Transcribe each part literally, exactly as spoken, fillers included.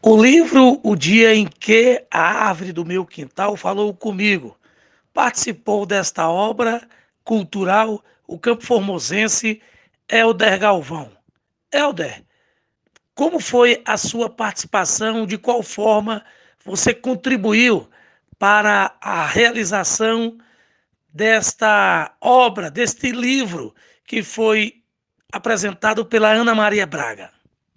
O livro O Dia em que a Árvore do Meu Quintal Falou Comigo participou desta obra cultural o campo formosense Helder Galvão. Helder, como foi a sua participação? De qual forma você contribuiu para a realização desta obra, deste livro que foi apresentado pela Ana Maria Braga?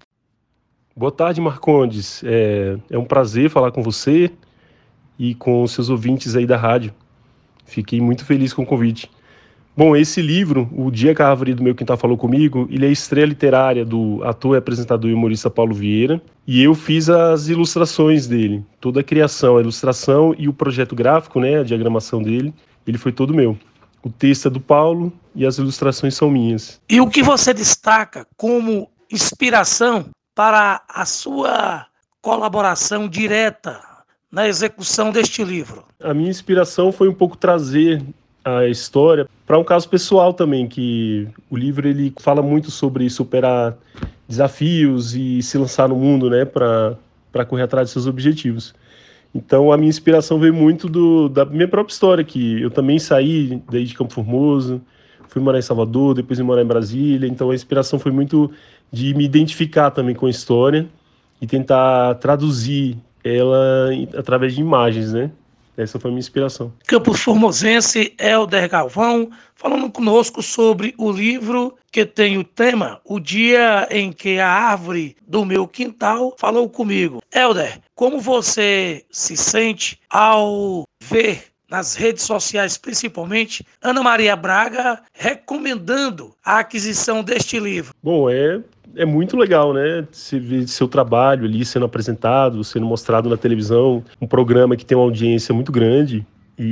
Boa tarde, Marcondes. É, é um prazer falar com você e com os seus ouvintes aí da rádio. Fiquei muito feliz com o convite. Bom, esse livro, O Dia que a Árvore do Meu Quintal Falou Comigo, ele é a estreia literária do ator, apresentador e humorista Paulo Vieira, e eu fiz as ilustrações dele, toda a criação, a ilustração e o projeto gráfico, né, a diagramação dele, ele foi todo meu. O texto é do Paulo e as ilustrações são minhas. E o que você destaca como inspiração para a sua colaboração direta na execução deste livro? A minha inspiração foi um pouco trazer a história para um caso pessoal também, que o livro ele fala muito sobre superar desafios e se lançar no mundo, né, para para correr atrás de seus objetivos. Então a minha inspiração veio muito do, da minha própria história, que eu também saí daí de Campo Formoso, fui morar em Salvador, depois fui morar em Brasília, então a inspiração foi muito de me identificar também com a história e tentar traduzir ela através de imagens, né? Essa foi a minha inspiração. Campo Formosense Helder Galvão, falando conosco sobre o livro que tem o tema O Dia em que a Árvore do Meu Quintal Falou Comigo. Helder, como você se sente ao ver nas redes sociais, principalmente, Ana Maria Braga recomendando a aquisição deste livro? Bom, é... É muito legal, né? Você ver seu trabalho ali sendo apresentado, sendo mostrado na televisão, um programa que tem uma audiência muito grande.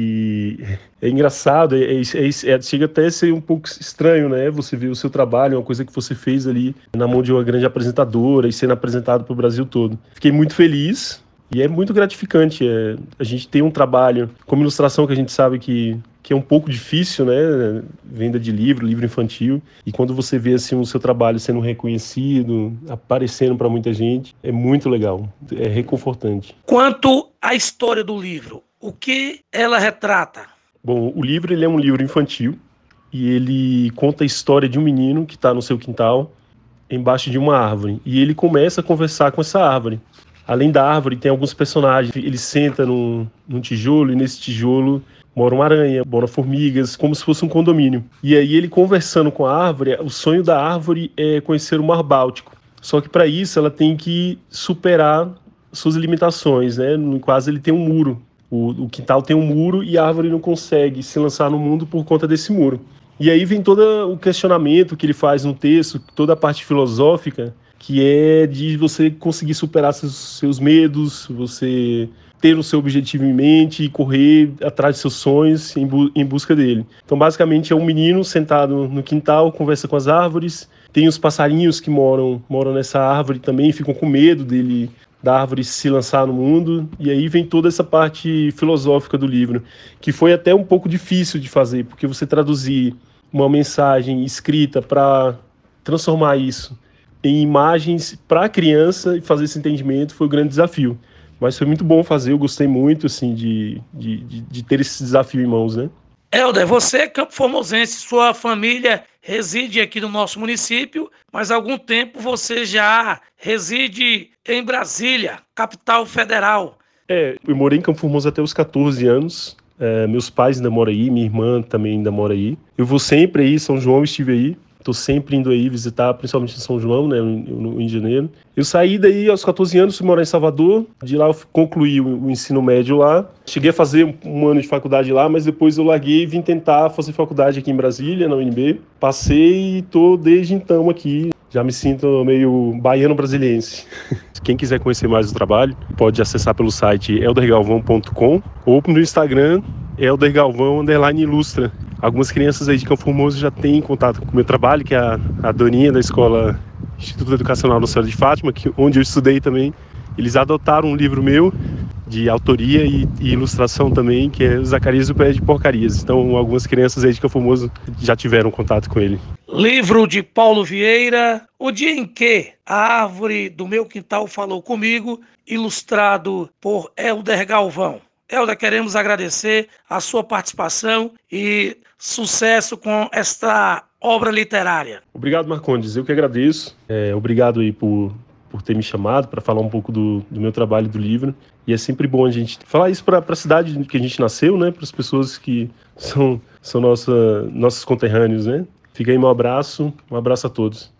E é engraçado, é, é, é, chega até a ser um pouco estranho, né? Você ver o seu trabalho, uma coisa que você fez ali na mão de uma grande apresentadora e sendo apresentado para o Brasil todo. Fiquei muito feliz e é muito gratificante. É, a gente tem um trabalho como ilustração que a gente sabe que que é um pouco difícil, né, venda de livro, livro infantil, e quando você vê assim o seu trabalho sendo reconhecido, aparecendo para muita gente, é muito legal, é reconfortante. Quanto à história do livro, o que ela retrata? Bom, o livro ele é um livro infantil e ele conta a história de um menino que está no seu quintal, embaixo de uma árvore, e ele começa a conversar com essa árvore. Além da árvore, tem alguns personagens. Ele senta num, num tijolo e nesse tijolo mora uma aranha, mora formigas, como se fosse um condomínio. E aí ele conversando com a árvore, o sonho da árvore é conhecer o Mar Báltico. Só que para isso ela tem que superar suas limitações, né? No caso ele tem um muro. O, o quintal tem um muro e a árvore não consegue se lançar no mundo por conta desse muro. E aí vem todo o questionamento que ele faz no texto, toda a parte filosófica, que é de você conseguir superar seus, seus medos, você ter o seu objetivo em mente e correr atrás de seus sonhos em, bu- em busca dele. Então, basicamente, é um menino sentado no quintal, conversa com as árvores, tem os passarinhos que moram, moram nessa árvore também, ficam com medo dele, da árvore se lançar no mundo, e aí vem toda essa parte filosófica do livro, que foi até um pouco difícil de fazer, porque você traduzir uma mensagem escrita para transformar isso em imagens para a criança e fazer esse entendimento foi um grande desafio. Mas foi muito bom fazer, eu gostei muito assim, de, de, de, de ter esse desafio em mãos, né? Helder, você é campo formosense, sua família reside aqui no nosso município, mas há algum tempo você já reside em Brasília, capital federal. É, eu morei em Campo Formoso até os catorze anos, é, meus pais ainda moram aí, minha irmã também ainda mora aí. Eu vou sempre aí, São João estive aí. Estou sempre indo aí visitar, principalmente em São João, né, no Rio de Janeiro. Eu saí daí aos catorze anos, fui morar em Salvador. De lá eu concluí o, o ensino médio lá. Cheguei a fazer um, um ano de faculdade lá, mas depois eu larguei e vim tentar fazer faculdade aqui em Brasília, na U N B. Passei e estou desde então aqui. Já me sinto meio baiano brasiliense. Quem quiser conhecer mais o trabalho, pode acessar pelo site helder galvão ponto com ou no Instagram, Helder Galvão underline ilustra. Algumas crianças aí de Campo Formoso já têm contato com o meu trabalho, que é a, a Doninha da escola Instituto Educacional Nossa Senhora de Fátima, que, onde eu estudei também. Eles adotaram um livro meu de autoria e, e ilustração também, que é o Zacarias e o Pé de Porcarias. Então, algumas crianças aí de Campo Formoso já tiveram contato com ele. Livro de Paulo Vieira, O Dia em que a Árvore do Meu Quintal Falou Comigo, ilustrado por Helder Galvão. Helder, queremos agradecer a sua participação e sucesso com esta obra literária. Obrigado, Marcondes. Eu que agradeço. É, obrigado aí por, por ter me chamado para falar um pouco do, do meu trabalho do livro. E é sempre bom a gente falar isso para a cidade que a gente nasceu, né? Para as pessoas que são, são nossa, nossos conterrâneos, né? Fica aí meu abraço. Um abraço a todos.